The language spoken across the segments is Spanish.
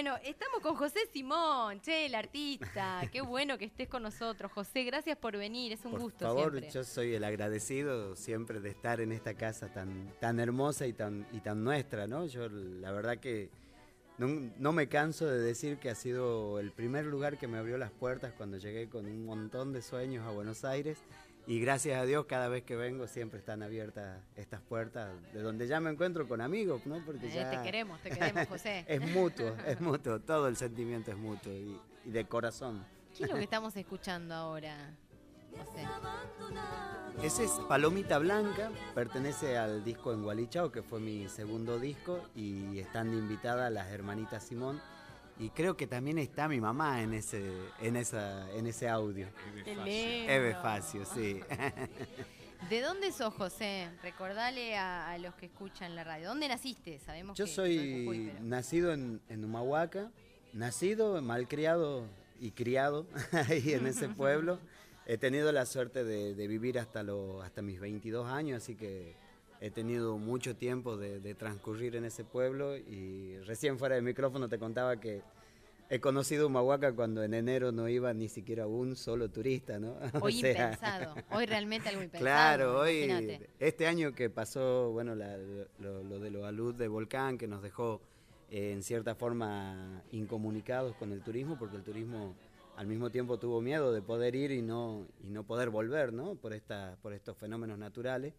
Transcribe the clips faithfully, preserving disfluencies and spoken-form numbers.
Bueno, estamos con José Simón, che, el artista. Qué bueno que estés con nosotros, José. Gracias por venir, es un por gusto favor, siempre. yo soy el agradecido siempre de estar en esta casa tan, tan hermosa y tan, y tan nuestra, ¿no? Yo la verdad que no, no me canso de decir que ha sido el primer lugar que me abrió las puertas cuando llegué con un montón de sueños a Buenos Aires. Y gracias a Dios, cada vez que vengo siempre están abiertas estas puertas, de donde ya me encuentro con amigos, ¿no? Porque Eh, ya te queremos, te queremos, José. es mutuo, es mutuo, todo el sentimiento es mutuo y, y de corazón. ¿Qué es lo que estamos escuchando ahora, José? Ese es Palomita Blanca, pertenece al disco En Gualichao, que fue mi segundo disco, y están de invitada las hermanitas Simón. Y creo que también está mi mamá en ese, en esa, en ese audio. Eve Facio, sí. ¿De dónde sos, José? Recordale a, a los que escuchan la radio. ¿Dónde naciste? Sabemos Yo que soy sos de Jujuy, pero... nacido en, en Humahuaca, nacido, malcriado y criado ahí en ese pueblo. He tenido la suerte de, de vivir hasta, lo, hasta mis veintidós años, así que he tenido mucho tiempo de, de transcurrir en ese pueblo, y recién fuera del micrófono te contaba que he conocido Humahuaca cuando en enero no iba ni siquiera un solo turista, ¿no? Hoy o sea, impensado, hoy realmente algo impensado. Claro, hoy, imagínate. Este año que pasó, bueno, la, lo, lo de lo alud de volcán, que nos dejó eh, en cierta forma incomunicados con el turismo, porque el turismo al mismo tiempo tuvo miedo de poder ir y no, y no poder volver, ¿no? Por, esta, por estos fenómenos naturales.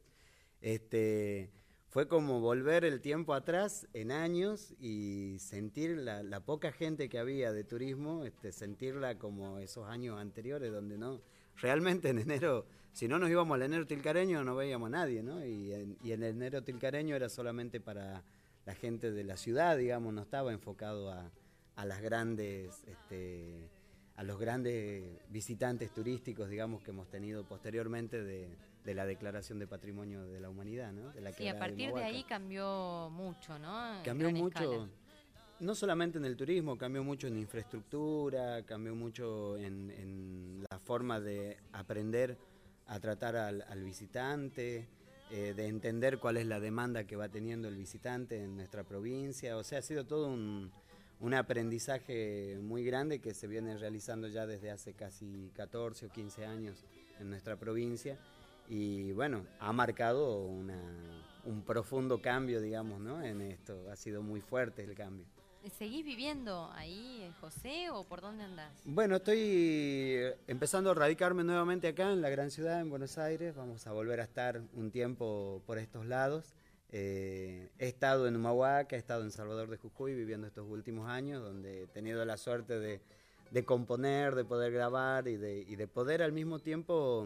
Este, fue como volver el tiempo atrás en años y sentir la, la poca gente que había de turismo, este, sentirla como esos años anteriores donde no, realmente en enero, si no nos íbamos al enero tilcareño no veíamos a nadie, ¿no? Y en, y en el enero tilcareño era solamente para la gente de la ciudad, digamos, no estaba enfocado a, a las grandes, este, a los grandes visitantes turísticos, digamos, que hemos tenido posteriormente de, de la Declaración de Patrimonio de la Humanidad, ¿no? De la Sí, a partir de, de ahí cambió mucho, ¿no? En cambió mucho, escala. No solamente en el turismo, cambió mucho en infraestructura, cambió mucho en, en la forma de aprender a tratar al, al visitante, eh, de entender cuál es la demanda que va teniendo el visitante en nuestra provincia. O sea, ha sido todo un... un aprendizaje muy grande que se viene realizando ya desde hace casi catorce o quince años en nuestra provincia, y bueno, ha marcado una, un profundo cambio, digamos, ¿no? En esto, ha sido muy fuerte el cambio. ¿Seguís viviendo ahí, José, o por dónde andás? Bueno, estoy empezando a radicarme nuevamente acá en la gran ciudad, en Buenos Aires. Vamos a volver a estar un tiempo por estos lados. Eh, he estado en Humahuaca, he estado en Salvador de Jujuy viviendo estos últimos años, donde he tenido la suerte de, de componer, de poder grabar y de, y de poder al mismo tiempo...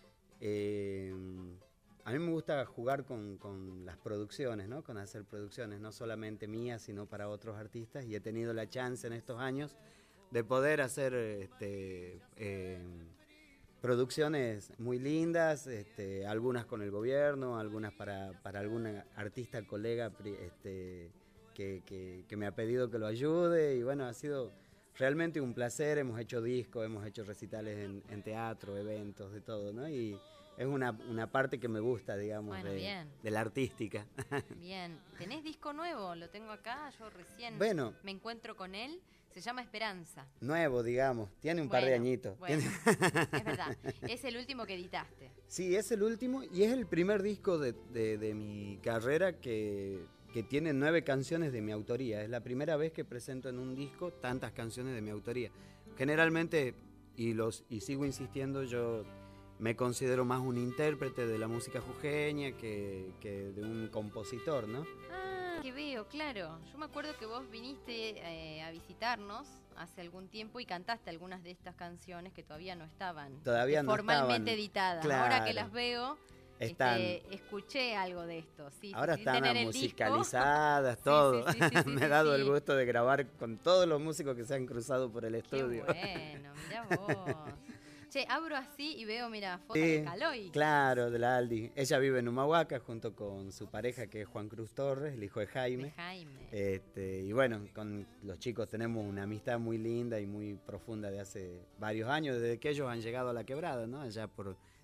Eh, a mí me gusta jugar con, con las producciones, ¿no? Con hacer producciones, no solamente mías, sino para otros artistas, y he tenido la chance en estos años de poder hacer... Este, eh, producciones muy lindas, este, algunas con el gobierno, algunas para, para algún artista, colega este, que, que, que me ha pedido que lo ayude, y bueno, ha sido realmente un placer. Hemos hecho discos, hemos hecho recitales en, en teatro, eventos, de todo, ¿no? Y es una, una parte que me gusta, digamos, bueno, de, de la artística. Bien, ¿tenés disco nuevo? Lo tengo acá, yo recién bueno, me encuentro con él. Se llama Esperanza. Nuevo, digamos. Tiene un bueno, par de añitos. Bueno, es verdad. Es el último que editaste. Sí, es el último y es el primer disco de, de, de mi carrera que, que tiene nueve canciones de mi autoría. Es la primera vez que presento en un disco tantas canciones de mi autoría. Generalmente, y, los, y sigo insistiendo, yo me considero más un intérprete de la música jujeña que, que de un compositor, ¿no? Ah, que veo, claro. Yo me acuerdo que vos viniste eh, a visitarnos hace algún tiempo y cantaste algunas de estas canciones que todavía no estaban todavía no formalmente estaban, editadas. claro. Ahora que las veo, Están, este, escuché algo de esto. Sí, ahora sí, están musicalizadas, todo. Sí, sí, sí, sí, me sí, he dado sí. el gusto de grabar con todos los músicos que se han cruzado por el estudio. Qué bueno, mirá vos. Che, abro así y veo, mira, fotos sí, de Caloy. Claro, de la Aldi. Ella vive en Humahuaca junto con su pareja, que es Juan Cruz Torres, el hijo de Jaime. De Jaime. Este, y bueno, con los chicos tenemos una amistad muy linda y muy profunda de hace varios años, desde que ellos han llegado a La Quebrada, ¿no? Allá por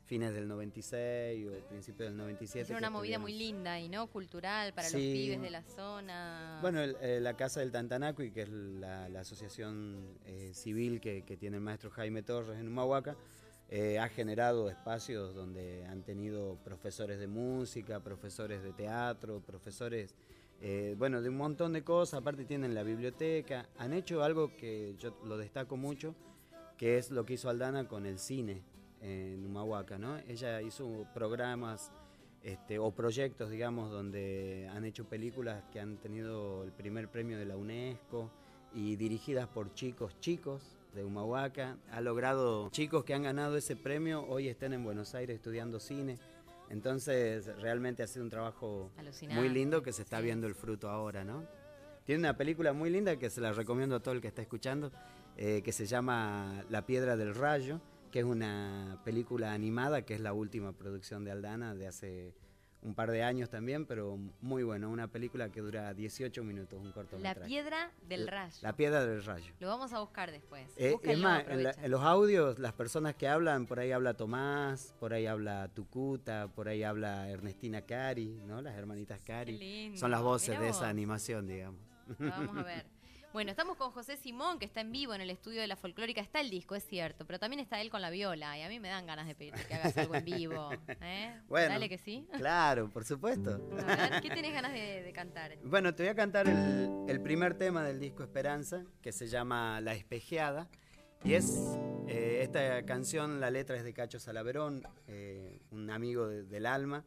fines del noventa y seis o principios del noventa y siete. Era una movida muy linda y no cultural para sí. los pibes de la zona. Bueno, el, eh, la Casa del Tantanacui, que es la, la asociación eh, civil que, que tiene el maestro Jaime Torres en Humahuaca, eh, ha generado espacios donde han tenido profesores de música, profesores de teatro, profesores, eh, bueno, de un montón de cosas. Aparte tienen la biblioteca, han hecho algo que yo lo destaco mucho, que es lo que hizo Aldana con el cine en Humahuaca, ¿no? Ella hizo programas este, o proyectos, digamos, donde han hecho películas que han tenido el primer premio de la UNESCO y dirigidas por chicos chicos de Humahuaca. Ha logrado chicos que han ganado ese premio, hoy están en Buenos Aires estudiando cine. Entonces, realmente ha sido un trabajo alucinante, muy lindo que se está sí. viendo el fruto ahora, ¿no? Tiene una película muy linda que se la recomiendo a todo el que está escuchando, eh, que se llama La Piedra del Rayo, que es una película animada, que es la última producción de Aldana de hace un par de años también, pero muy bueno, una película que dura dieciocho minutos, un cortometraje. La Piedra del Rayo. La, la Piedra del Rayo. Lo vamos a buscar después. Eh, es más, en, la, en los audios, las personas que hablan, por ahí habla Tomás, por ahí habla Tucuta, por ahí habla Ernestina Cari, ¿no? Las hermanitas Cari. Qué lindo. Son las voces Mirá de vos. esa animación, digamos. Lo vamos a ver. Bueno, estamos con José Simón, que está en vivo en el estudio de La Folclórica. Está el disco, es cierto, pero también está él con la viola. Y a mí me dan ganas de pedirte que hagas algo en vivo. ¿eh? Bueno, dale que sí. Claro, por supuesto. A ver, ¿qué tenés ganas de, de cantar? Bueno, te voy a cantar el, el primer tema del disco Esperanza, que se llama La Espejeada. Y es, eh, esta canción, la letra es de Cacho Salaverón, eh, un amigo de, del alma,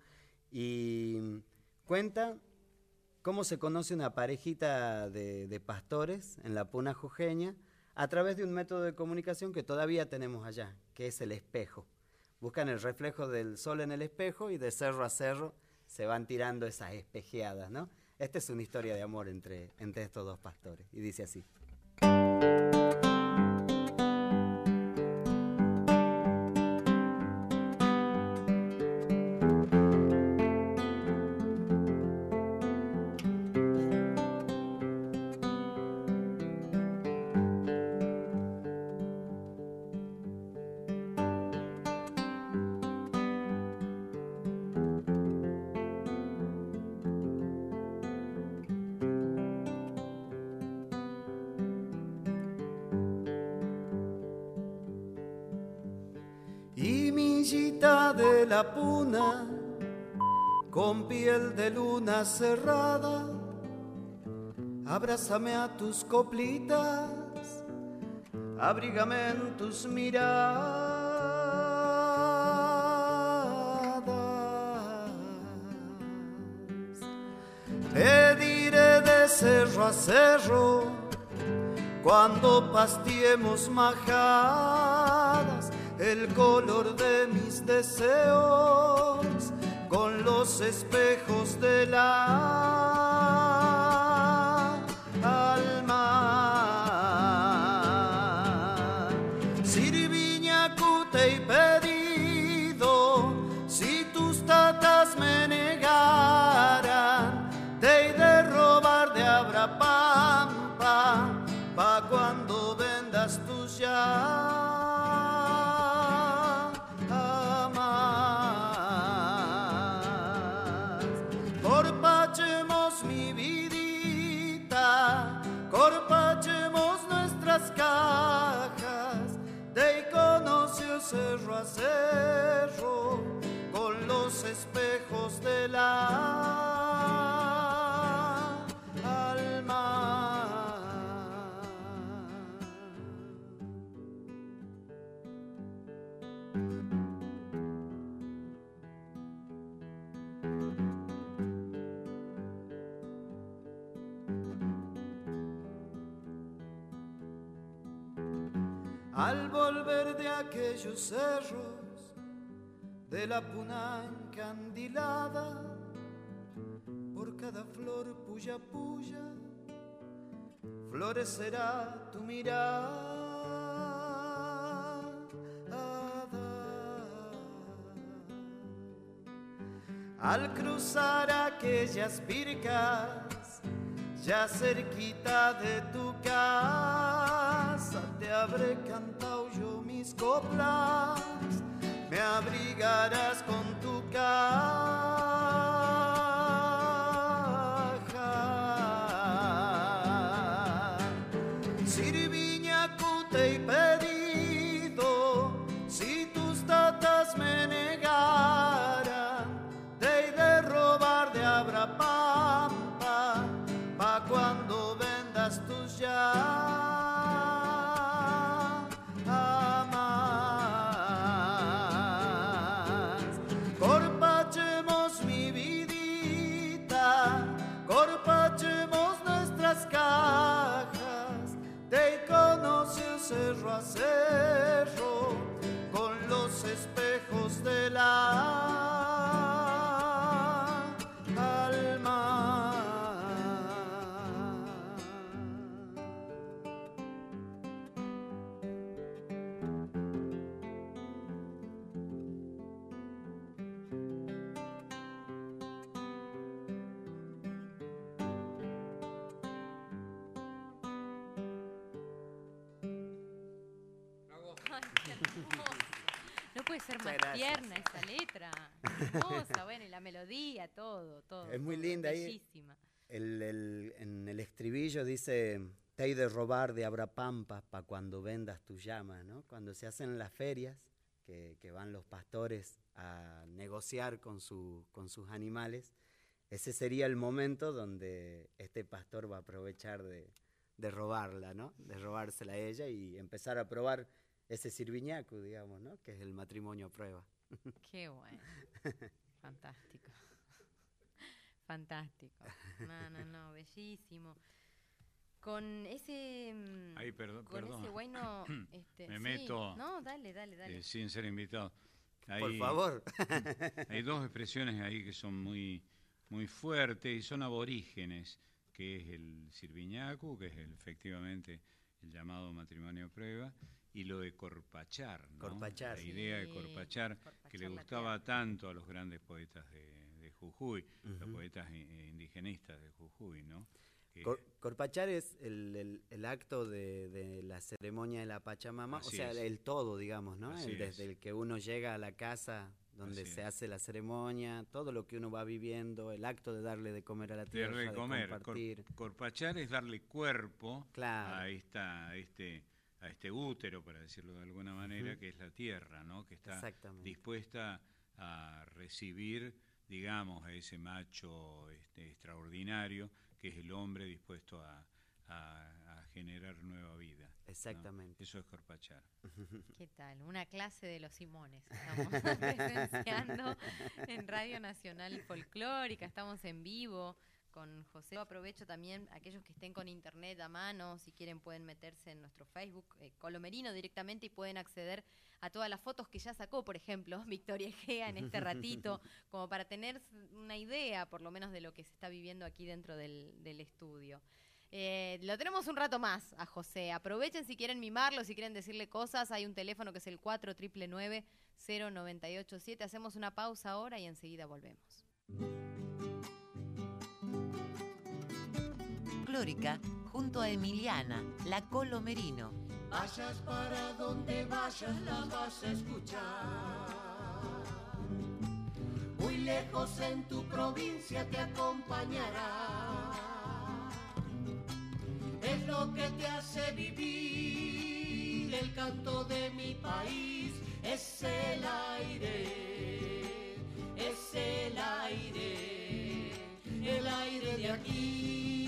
y cuenta cómo se conoce una parejita de, de pastores en la Puna Jujeña a través de un método de comunicación que todavía tenemos allá, que es el espejo. Buscan el reflejo del sol en el espejo y de cerro a cerro se van tirando esas espejeadas, ¿no? Esta es una historia de amor entre, entre estos dos pastores, y dice así. De la Puna, con piel de luna cerrada, abrázame a tus coplitas, abrígame en tus miradas. Te diré de cerro a cerro, cuando pastiemos majadas, el color de mis deseos con los espejos de la alma. Sirviña, cute y pedido, si tus tatas me negaran, te he de robar de Abrapampa, pa' cuando vendas tus llaves. Corpachemos mi vidita, corpachemos nuestras cajas de conoció cerro a cerro con los espejos de la alma. Al volver de aquellos cerros de la Puna encandilada, por cada flor puya puya florecerá tu mirada. Al cruzar aquellas pircas ya cerquita de tu casa, te habré cantado yo mis coplas, me abriga llegarás con tu caja. Sirviñacu te he pedido, si tus tatas me negaran, te he de robar de Abrapampa, pa' cuando vendas tus llamas. Corpachemos mi vidita, corpachemos nuestras cajas, te conoce cerro a cerro, con los espejos de la alma. Ay, qué hermoso. No puede ser más Muchas gracias. tierna esa letra. Hermosa, bueno, y la melodía, todo, todo. Es muy todo, linda ahí. bellísima. El, el- en el estribillo dice, te he de robar de Abrapampa pa' cuando vendas tu llama, ¿no? Cuando se hacen las ferias, que, que van los pastores a negociar con, su, con sus animales, ese sería el momento donde este pastor va a aprovechar de, de robarla, ¿no? De robársela a ella y empezar a probar ese sirviñacu, digamos, ¿no? Que es el matrimonio a prueba. Qué bueno. Fantástico. Fantástico. No, no, no, bellísimo. Con ese... mm, Ay, perdón, con perdón. ese bueno... Este, Me sí. meto. No, dale, dale, dale. Eh, sin ser invitado. Hay, Por favor. Hay dos expresiones ahí que son muy, muy fuertes y son aborígenes, que es el sirviñacu, que es el, efectivamente el llamado matrimonio a prueba, y lo de corpachar, ¿no? Corpachar. La idea de Sí, corpachar, que le corpachar la gustaba tierra. tanto a los grandes poetas de, de Jujuy, los Ujú. poetas i- indigenistas de Jujuy, ¿no? Que- Cor- corpachar es el, el- el acto de, de la ceremonia de la Pachamama, Así o sea, es. el todo, digamos, ¿no? Así El, desde es. el que uno llega a la casa donde Así se es. hace la ceremonia, todo lo que uno va viviendo, el acto de darle de comer a la de tierra, de recomer. Cor- compartir. corpachar es darle cuerpo Claro. a esta, a este, a este útero, para decirlo de alguna manera, Ujú. que es la tierra, ¿no? Que está Exactamente. dispuesta a recibir, digamos, a ese macho este, extraordinario, que es el hombre dispuesto a, a- a generar nueva vida, ¿no? Exactamente. Eso es corpachar. ¿Qué tal? Una clase de los Simones. Estamos presenciando en Radio Nacional Folclórica. Estamos en vivo con José. Aprovecho también aquellos que estén con internet a mano, si quieren pueden meterse en nuestro Facebook, eh, Colomerino directamente, y pueden acceder a todas las fotos que ya sacó, por ejemplo, Victoria Egea en este ratito, como para tener una idea, por lo menos, de lo que se está viviendo aquí dentro del, del estudio. Eh, lo tenemos un rato más a José. Aprovechen si quieren mimarlo, si quieren decirle cosas. Hay un teléfono que es el cuatro nueve nueve cero nueve ocho siete. Hacemos una pausa ahora y enseguida volvemos. Folclórica junto a Emiliana, la Colomerino. Vayas para donde vayas, la vas a escuchar. Muy lejos en tu provincia te acompañará. Es lo que te hace vivir el canto de mi país. Es el aire, es el aire, el aire de aquí.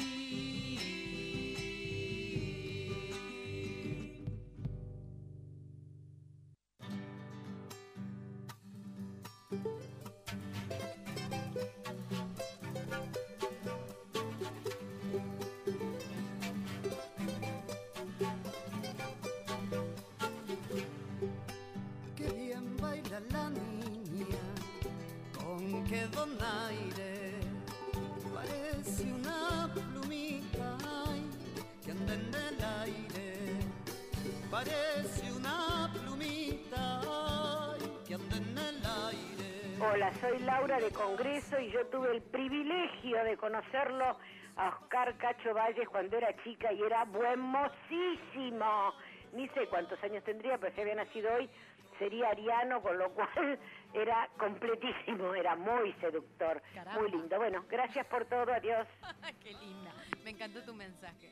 Qué bien baila la niña, con qué donaire, parece una plumita ay, que anda en el aire, parece una plumita ay, que anda en el aire. Hola, soy Laura de Congreso y yo tuve el privilegio de conocerlo a Oscar Cacho Valles cuando era chica y era buenmosísimo. ni sé cuántos años tendría, pero si había nacido hoy, sería ariano, con lo cual era completísimo, era muy seductor, Caramba. muy lindo. Bueno, gracias por todo, adiós. Qué linda, me encantó tu mensaje.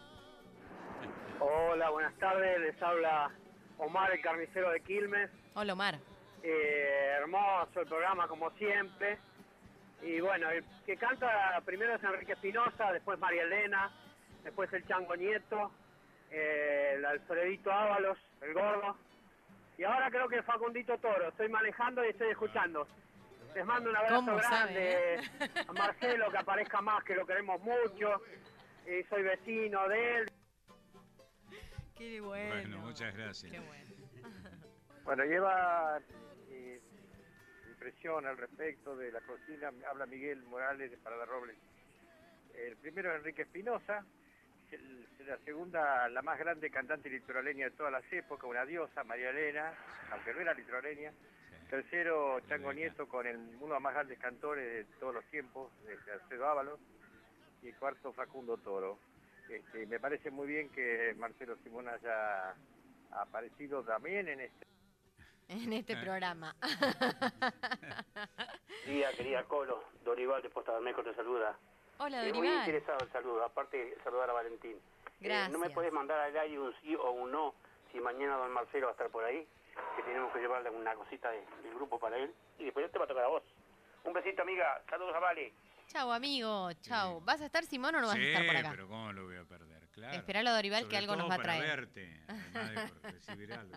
Hola, buenas tardes, les habla Omar, el carnicero de Quilmes. Hola, Omar. Eh, hermoso el programa, como siempre. Y bueno, el que canta primero es Enrique Espinosa, después María Elena, después el Chango Nieto, eh, el Alfredito Ábalos, el Gordo. Y ahora creo que Facundito Toro. Estoy manejando y estoy escuchando. Les mando un abrazo ¿Cómo grande sabe, eh? a Marcelo, que aparezca más, que lo queremos mucho. Y soy vecino de él. Qué bueno. Bueno, muchas gracias. Qué bueno. Bueno, lleva eh, impresión al respecto de la cocina. Habla Miguel Morales de Parada Robles. El primero es Enrique Espinosa. El- La segunda, la más grande cantante litoraleña de todas las épocas, una diosa, María Elena, aunque no era litoraleña. Sí. Tercero, Chango Rebeca. Nieto, con el, uno de los más grandes cantores de todos los tiempos, de Alfredo Ábalos. Y cuarto, Facundo Toro. Este, me parece muy bien que Marcelo Simón haya aparecido también en este En este programa. Día, querida Colo, Dorival de Posta Bermejo te saluda. Hola, Eh, muy Dorival. interesado el saludo, aparte de saludar a Valentín. Eh, Gracias. ¿No me podés mandar al aire un sí o un no si mañana don Marcelo va a estar por ahí? Que tenemos que llevarle una cosita de- del grupo para él. Y después te va a tocar a vos. Un besito, amiga. Saludos a Vale. Chau, amigo. Chau. ¿Vas a estar, Simón, o no vas Sí, a estar por acá? pero ¿cómo lo voy a perder? Claro. Esperalo a Dorival, que Sobre algo nos todo va a para traer. verte, además de por recibir algo.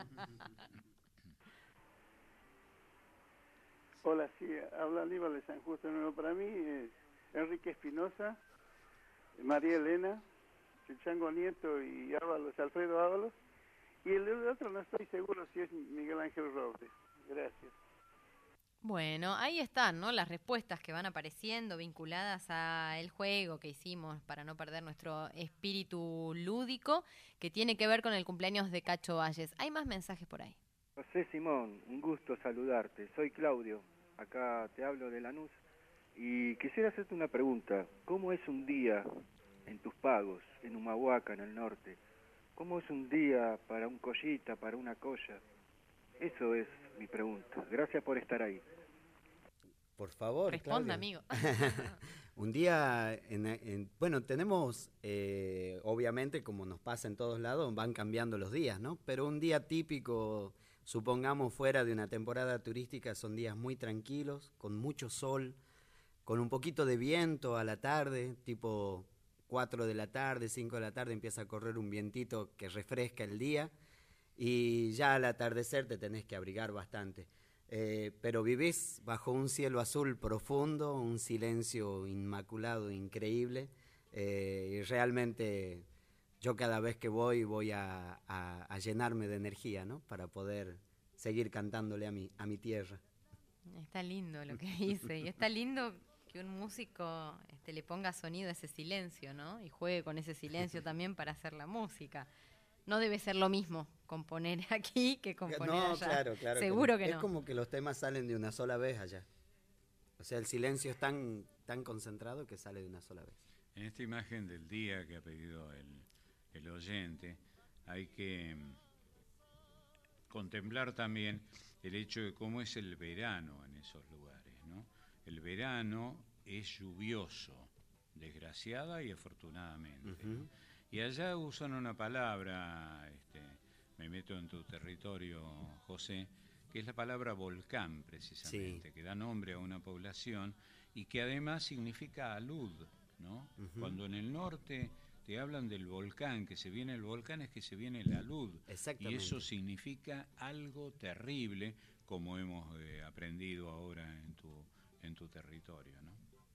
Hola, sí, habla Aníbal de San Justo de Nuevo. Para mí, eh, Enrique Espinosa, María Elena, el Chango Nieto y Ábalos, Alfredo Ábalos. Y el, el otro no estoy seguro si es Miguel Ángel Robles. Gracias. Bueno, ahí están, ¿no? Las respuestas que van apareciendo vinculadas al juego que hicimos para no perder nuestro espíritu lúdico, que tiene que ver con el cumpleaños de Cacho Valles. Hay más mensajes por ahí. José Simón, un gusto saludarte. Soy Claudio, acá te hablo de Lanús y quisiera hacerte una pregunta. ¿Cómo es un día en tus pagos, en Humahuaca, en el norte? ¿Cómo es un día para un collita, para una colla? Eso es mi pregunta. Gracias por estar ahí. Por favor, Responda, Claudia. amigo. Un día, en, en- bueno, tenemos, eh, obviamente, como nos pasa en todos lados, van cambiando los días, ¿no? Pero un día típico, supongamos fuera de una temporada turística, son días muy tranquilos, con mucho sol, con un poquito de viento a la tarde, tipo cuatro de la tarde, cinco de la tarde, empieza a correr un vientito que refresca el día y ya al atardecer te tenés que abrigar bastante. Eh, pero vivís bajo un cielo azul profundo, un silencio inmaculado, increíble, eh, y realmente yo cada vez que voy voy a, a- a llenarme de energía, ¿no? Para poder seguir cantándole a mi, a mi tierra. Está lindo lo que dice. Y está lindo que un músico este, le ponga sonido a ese silencio, ¿no? Y juegue con ese silencio también para hacer la música. No debe ser lo mismo componer aquí que componer No, allá. claro, claro. Seguro que Es no. como que los temas salen de una sola vez allá. O sea, el silencio es tan, tan concentrado que sale de una sola vez. En esta imagen del día que ha pedido el, el oyente, hay que mm, contemplar también el hecho de cómo es el verano en esos lugares, ¿no? El verano es lluvioso, desgraciada y afortunadamente, ¿no? Ujú. Y allá usan una palabra, este, me meto en tu territorio, José, que es la palabra volcán, precisamente, Sí. que da nombre a una población y que además significa alud, ¿no? Ujú. Cuando en el norte te hablan del volcán, que se viene el volcán, es que se viene la luz. Y Exactamente. eso significa algo terrible, como hemos eh, aprendido ahora en tu, en tu territorio, ¿no?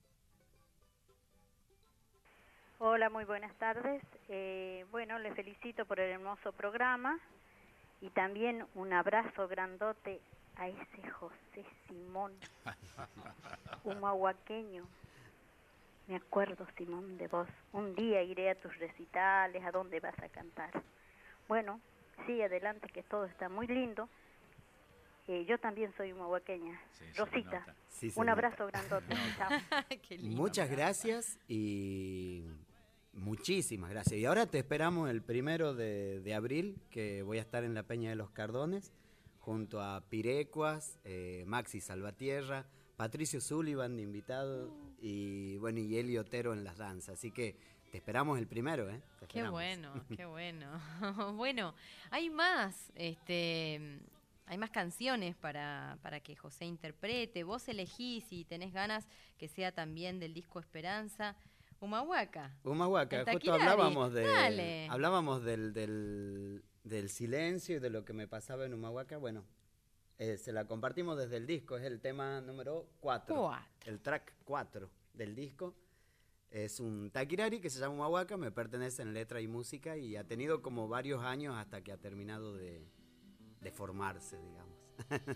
Hola, muy buenas tardes. Eh, bueno, les felicito por el hermoso programa y también un abrazo grandote a ese José Simón, humahuaqueño. Me acuerdo, Simón, de vos. Un día iré a tus recitales, a dónde vas a cantar. Bueno, sí, adelante, que todo está muy lindo. Eh, yo también soy humahuaqueña. Sí, se Rosita, nota. Sí, se un nota. abrazo grandote. Chao. Qué lindo. Muchas gracias y Muchísimas gracias. Y ahora te esperamos el primero de, de abril, que voy a estar en la Peña de los Cardones, junto a Pirecuas, eh, Maxi Salvatierra, Patricio Sullivan de invitado, y bueno, y Eli Otero en las danzas. Así que te esperamos el primero, ¿eh? Te Qué esperamos. bueno, qué bueno. Bueno, hay más, este, hay más canciones para, para que José interprete. Vos elegís, si tenés ganas, que sea también del disco Esperanza. Humahuaca. Humahuaca, El justo Taquirari. hablábamos de Dale. hablábamos del, del, del silencio y de lo que me pasaba en Humahuaca. Bueno, eh, se la compartimos desde el disco, es el tema número cuatro, Cuatro. el track cuatro del disco. Es un taquirari que se llama Humahuaca, me pertenece en letra y música y ha tenido como varios años hasta que ha terminado de, de formarse, digamos.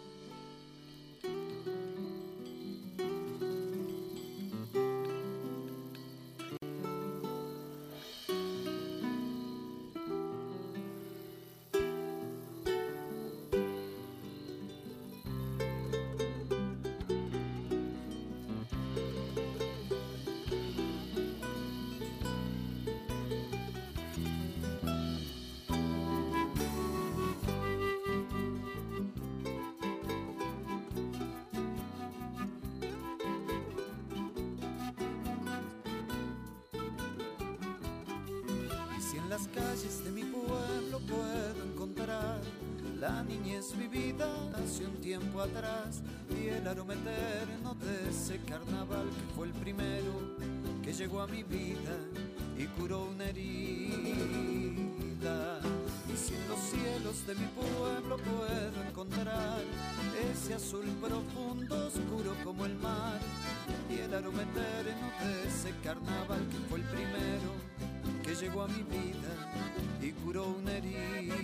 las calles de mi pueblo puedo encontrar la niñez vivida hace un tiempo atrás y el aroma eterno de ese carnaval que fue el primero que llegó a mi vida y curó una herida. Y si en los cielos de mi pueblo puedo encontrar ese azul profundo, oscuro como el mar, y el aroma eterno de ese carnaval que fue el primero que llegó a mi vida y curó una herida.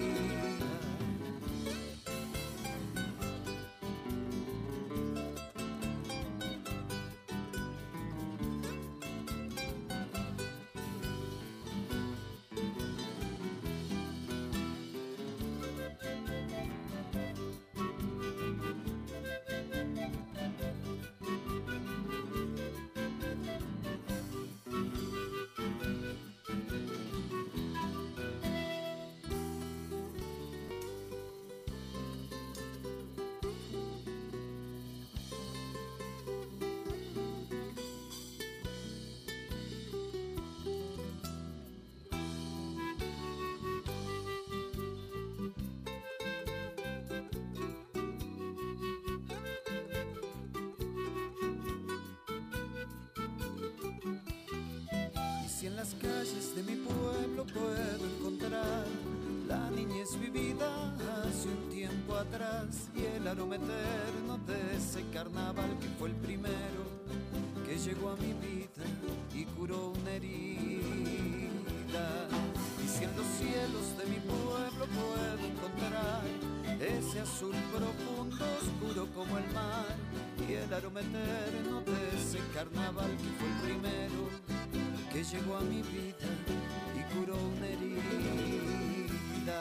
Si en las calles de mi pueblo puedo encontrar la niñez vivida hace un tiempo atrás y el aroma eterno de ese carnaval que fue el primero que llegó a mi vida y curó una herida. Y si en los cielos de mi pueblo puedo encontrar ese azul profundo, oscuro como el mar, y el aroma eterno de ese carnaval que fue el primero que llegó a mi vida y curó una herida.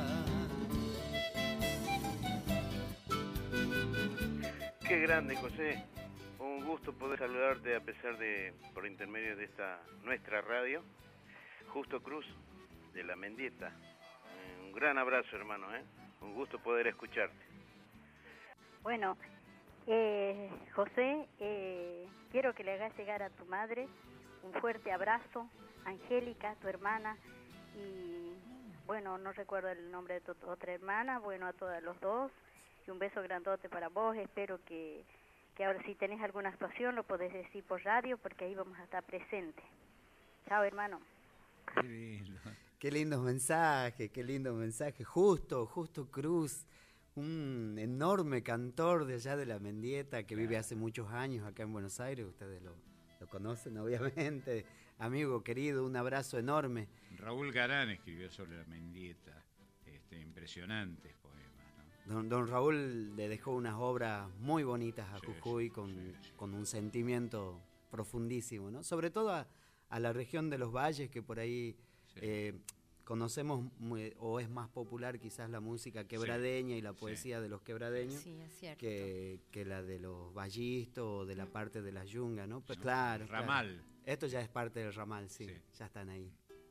Qué grande, José. Un gusto poder saludarte a pesar de, por intermedio de esta nuestra radio. Justo Cruz, de La Mendieta. Un gran abrazo, hermano, ¿eh? Un gusto poder escucharte. Bueno, eh, José, eh, quiero que le hagas llegar a tu madre un fuerte abrazo, Angélica, tu hermana, y bueno, no recuerdo el nombre de tu otra hermana, bueno, a todas los dos, y un beso grandote para vos. Espero que, que ahora si tenés alguna actuación lo podés decir por radio, porque ahí vamos a estar presentes. Chao, hermano. Qué lindo. Qué lindos mensajes, qué lindos mensajes. Justo, Justo Cruz, un enorme cantor de allá de La Mendieta que vive hace muchos años acá en Buenos Aires, ustedes lo Lo conocen, obviamente. Amigo querido, un abrazo enorme. Raúl Garán escribió sobre La Mendieta, este, impresionantes poemas, ¿no? Don, don Raúl le dejó unas obras muy bonitas a Sí, Jujuy sí, con, sí, sí. con un sentimiento profundísimo, ¿no? Sobre todo a, a la región de los valles, que por ahí Sí. eh, conocemos muy, o es más popular quizás la música quebradeña y la poesía Sí. de los quebradeños Sí, es cierto. que, que la de los vallistos o de la parte de la yunga, ¿no? Pero Sí. claro, Ramal. claro. Esto ya es parte del ramal, sí, sí. Ya están ahí.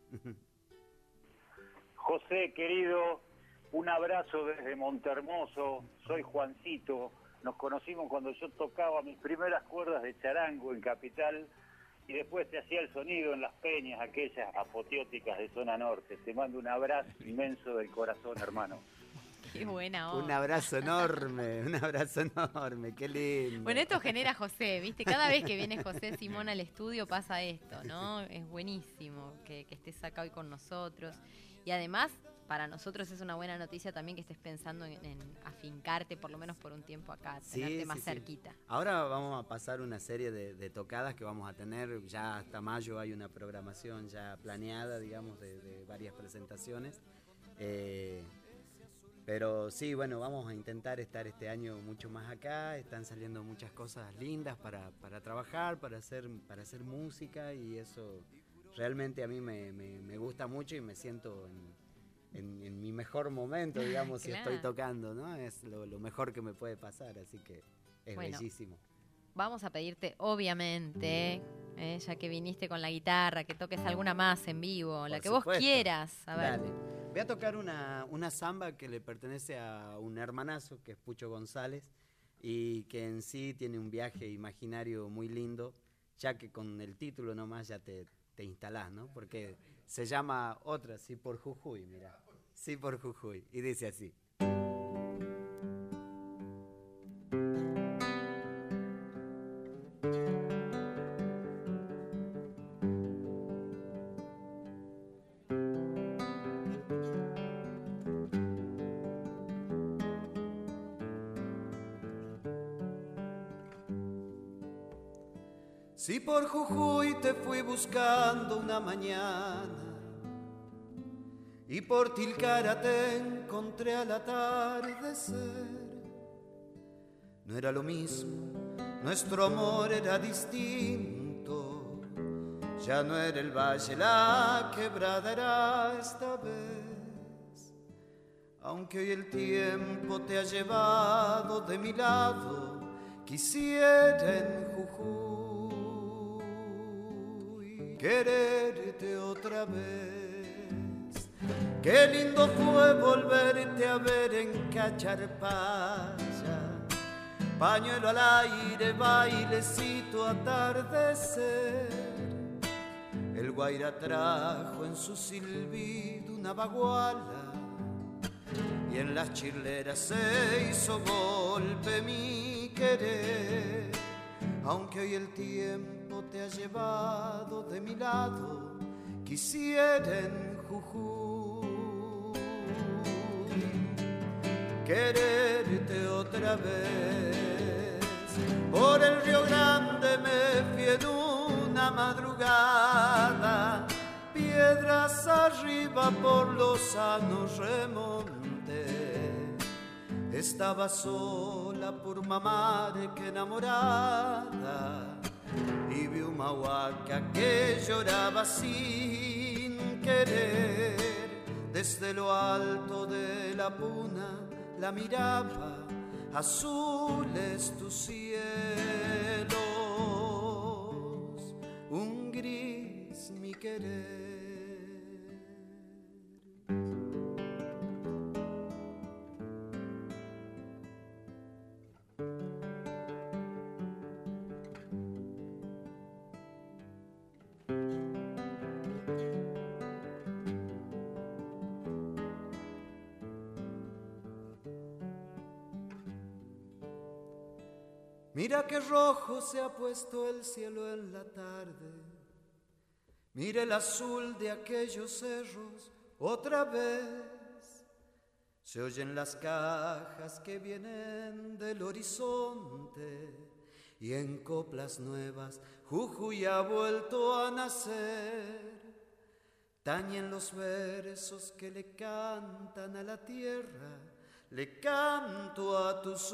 José, querido, un abrazo desde Montehermoso. Soy Juancito. Nos conocimos cuando yo tocaba mis primeras cuerdas de charango en Capital y después te hacía el sonido en las peñas, aquellas apoteóticas de zona norte. Te mando un abrazo inmenso del corazón, hermano. Qué buena onda. Un abrazo enorme, un abrazo enorme, qué lindo. Bueno, esto genera José, ¿viste? Cada vez que viene José Simón al estudio pasa esto, ¿no? Es buenísimo que, que estés acá hoy con nosotros. Y además, para nosotros es una buena noticia también que estés pensando en, en afincarte por lo menos por un tiempo acá, sí, tenerte sí, más sí. cerquita. Ahora vamos a pasar una serie de, de tocadas que vamos a tener, ya hasta mayo hay una programación ya planeada, digamos, de, de varias presentaciones. Eh, pero sí, bueno, vamos a intentar estar este año mucho más acá, están saliendo muchas cosas lindas para, para trabajar, para hacer, para hacer música y eso realmente a mí me, me, me gusta mucho y me siento en, en, en mi mejor momento, digamos, claro. Si estoy tocando, ¿no? Es lo, lo mejor que me puede pasar, así que es bueno, bellísimo. Vamos a pedirte, obviamente, eh, ya que viniste con la guitarra, que toques alguna más en vivo, Por la que supuesto. Vos quieras. A ver. Dale. Voy a tocar una, una samba que le pertenece a un hermanazo, que es Pucho González, y que en sí tiene un viaje imaginario muy lindo, ya que con el título nomás ya te... te instalás, ¿no? Porque se llama otra, Sí por Jujuy, mira. Sí por Jujuy. Y dice así. Si por Jujuy te fui buscando una mañana y por Tilcara te encontré al atardecer, no era lo mismo, nuestro amor era distinto, ya no era el valle, la quebrada era esta vez, aunque hoy el tiempo te ha llevado de mi lado, quisiera en Jujuy quererte otra vez. Qué lindo fue volverte a ver en Cacharpaya, pañuelo al aire, bailecito, atardecer. El Guaira trajo en su silbido una baguala y en las chirleras se hizo golpe mi querer, aunque hoy el tiempo te ha llevado de mi lado, quisiera en Jujuy quererte otra vez. Por el Río Grande me fui en una madrugada, piedras arriba por los sanos remonté. Estaba sola por mamar que enamorada, y vi una huaca que lloraba sin querer. Desde lo alto de la puna la miraba, azules tus cielos, un gris mi querer. Mira qué rojo se ha puesto el cielo en la tarde, mira el azul de aquellos cerros otra vez. Se oyen las cajas que vienen del horizonte y en coplas nuevas Jujuy ha vuelto a nacer. Tañen los versos que le cantan a la tierra, le canto a tus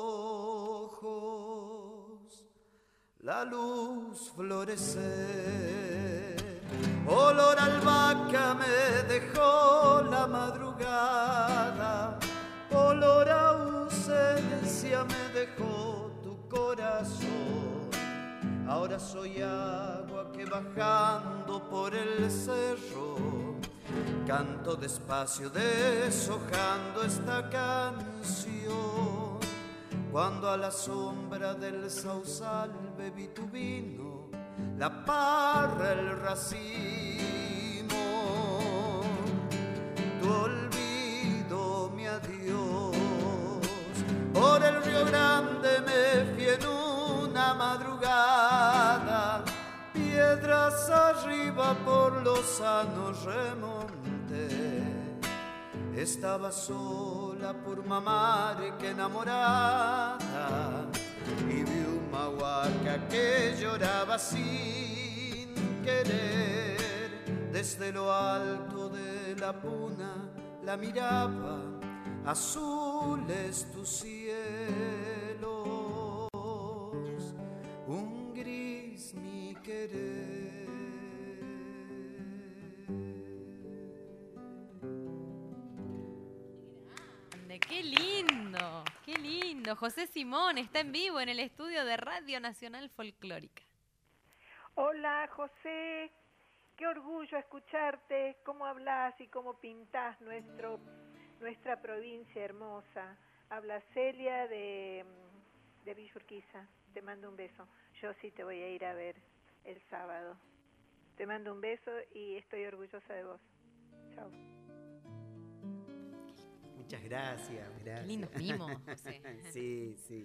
ojos la luz florecer. Olor a albahaca me dejó la madrugada, olor a ausencia me dejó tu corazón. Ahora soy agua que bajando por el cerro canto despacio deshojando esta canción. Cuando a la sombra del sausal bebí tu vino, la parra, el racimo, tu olvido, mi adiós. Por el Río Grande me fui en una madrugada, piedras arriba por los sanos remonté. Estaba sola por mamar que enamorada, y vi una huaca que lloraba sin querer. Desde lo alto de la puna la miraba, azules tus cielos, un gris mi querer. ¡Qué lindo! ¡Qué lindo! José Simón está en vivo en el estudio de Radio Nacional Folclórica. Hola, José. Qué orgullo escucharte, cómo hablas y cómo pintás nuestro, nuestra provincia hermosa. Habla Celia de, de Villa Urquiza. Te mando un beso. Yo sí te voy a ir a ver el sábado. Te mando un beso y estoy orgullosa de vos. Chao. Muchas gracias, gracias. Qué lindos mimos, José. Sí, sí.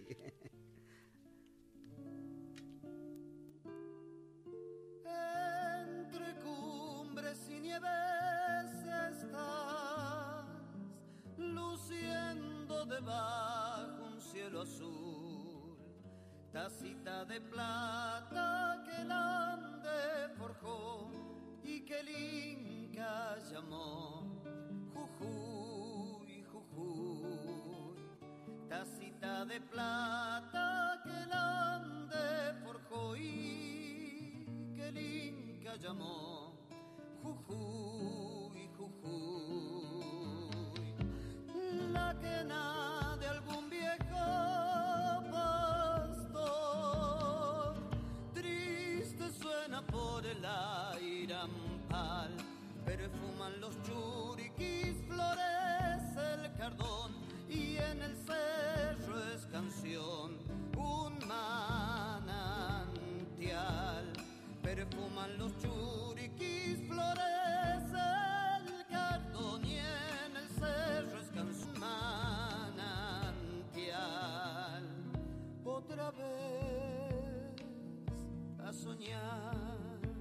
Entre cumbres y nieves estás, luciendo debajo un cielo azul, tacita de plata que el Ande forjó y que el Inca llamó Jujuy, Jujuy, tacita de plata que el Ande forjó y que el Inca llamó Jujuy, Jujuy, la quena de algún viejo pastor, triste suena por el airampal, perfuman los churiquis, florece el cardón y en el cerro es canción un manantial. Perfuman los churiquis, florece el cardón y en el cerro es canción manantial. Otra vez a soñar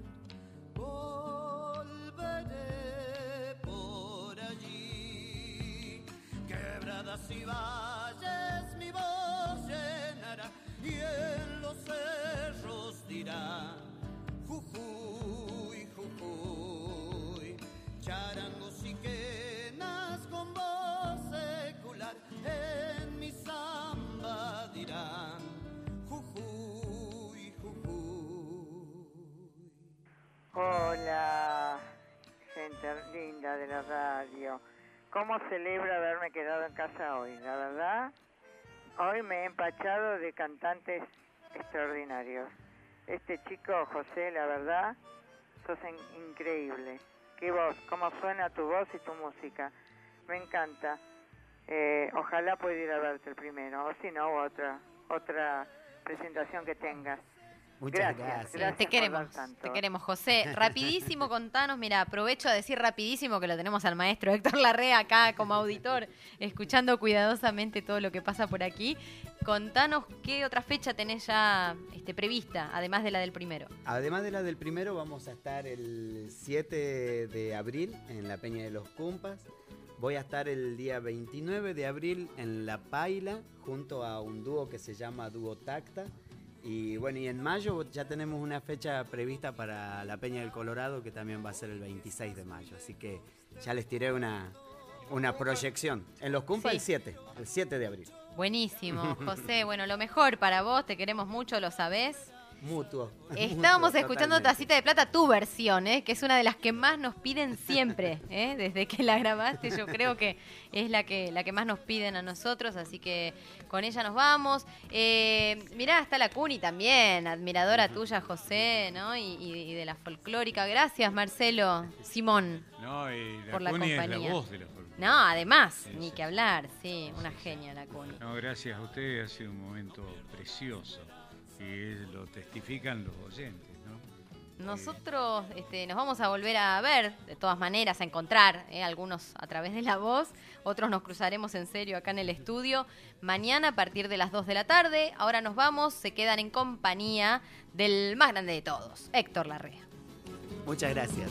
volveré por allí, quebradas y valles mi voz llenará y en los cerros dirá Jujuy, Jujuy, charangos y quenas con voz secular en mi samba dirán Jujuy, Jujuy. Hola, gente linda de la radio. ¿Cómo celebro haberme quedado en casa hoy? La verdad, hoy me he empachado de cantantes extraordinarios. Este chico, José, la verdad, sos in- increíble. Qué voz, cómo suena tu voz y tu música. Me encanta. Eh, ojalá pueda ir a verte el primero, o si no, otra, otra presentación que tengas. Muchas Gracias, gracias. gracias Te por queremos, dar tanto. te queremos. José, rapidísimo, contanos, mira, aprovecho a decir rapidísimo que lo tenemos al maestro Héctor Larrea acá como auditor, escuchando cuidadosamente todo lo que pasa por aquí. Contanos qué otra fecha tenés ya este, prevista, además de la del primero. Además de la del primero, vamos a estar el siete de abril en la Peña de los Cumpas. Voy a estar el día veintinueve de abril en La Paila, junto a un dúo que se llama Dúo Tacta. Y bueno, y en mayo ya tenemos una fecha prevista para la Peña del Colorado, que también va a ser el veintiséis de mayo. Así que ya les tiré una, una proyección. En los Cumpas Sí. el siete, el siete de abril. Buenísimo, José. Bueno, lo mejor para vos, te queremos mucho, lo sabés. Mutuo. Estábamos Mutuo, escuchando totalmente. Tacita de Plata, tu versión, ¿eh? Que es una de las que más nos piden siempre, ¿eh? Desde que la grabaste, yo creo que es la que la que más nos piden a nosotros, así que con ella nos vamos. Eh, mirá, está la Cuni también, admiradora tuya, José, ¿no? Y, y- y de la folclórica. Gracias, Marcelo, Simón. No, y la Por la Cuni es la compañía. voz de la folclórica. No, además, ni que hablar, sí, una genia la Cuni. No, gracias a ustedes, ha sido un momento precioso y lo testifican los oyentes, ¿no? Nosotros este, nos vamos a volver a ver, de todas maneras, a encontrar, ¿eh? Algunos a través de la voz, otros nos cruzaremos en serio acá en el estudio, mañana a partir de las dos de la tarde. Ahora nos vamos, se quedan en compañía del más grande de todos, Héctor Larrea. Muchas gracias.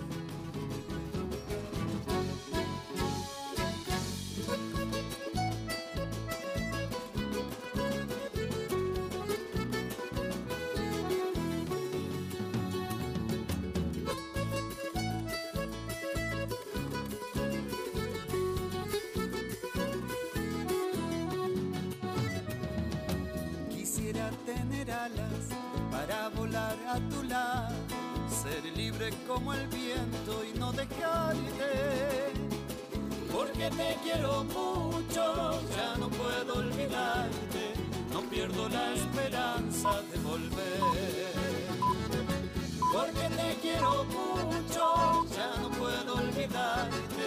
Quisiera tener alas para volar a tu lado, ser libre como el viento y no dejarte. Porque te quiero mucho, ya no puedo olvidarte, no pierdo la esperanza de volver. Porque te quiero mucho, ya no puedo olvidarte,